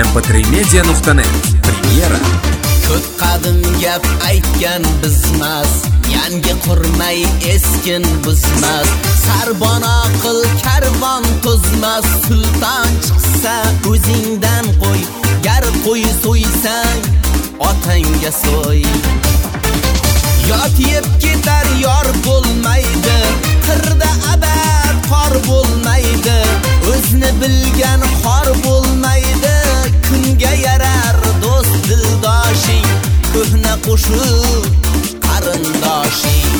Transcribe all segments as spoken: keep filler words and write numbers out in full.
em p tre media nuqta net Premyera. Ko'p qadim gap aytgan bizmas, yangi qurmay eskin buzmas. Sarbona qil karvon to'zmas, sulton chiqsa o'zingdan qo'y. Gar qo'y so'ysang otangga so'y. Yot yeb ketar yor bo'lmaydi, qirda abad qor bo'lmaydi. O'zni bilgan xor bo'lmaydi, kunga yarar do'st dildoshing, ko'hna qo'shiq qarindoshing.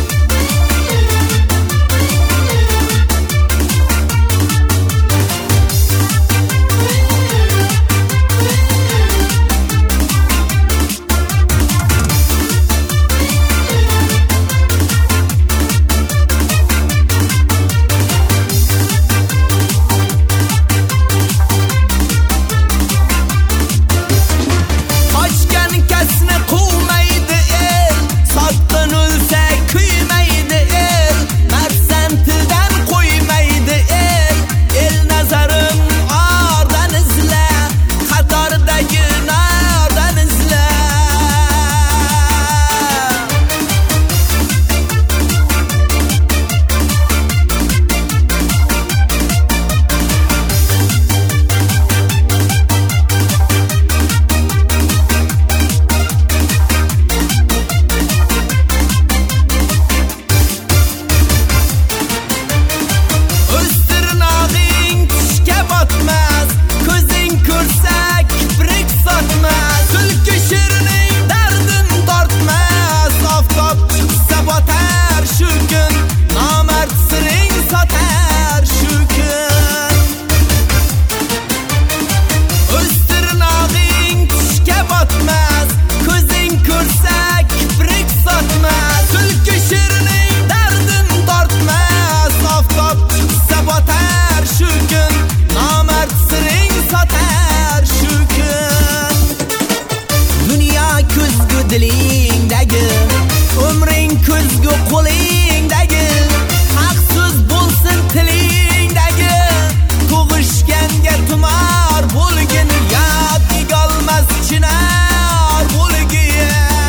Dilingdagi umring ko'zgu qo'lingdagi, haqsiz bo'lsin tilingdagi. Tug'ishganga tumor bo'lgin, yod egolmas chinor bo'lgin.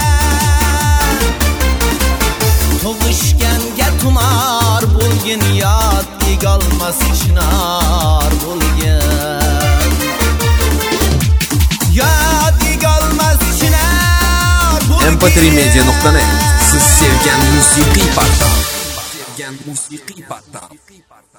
Tug'ishganga tumor bo'lgin, yod egolmas chinor bo'lgin. Yod egolmas em p tre media nuqta net Siz sevgan musiqiy portal. Sevgan musiqiy portal.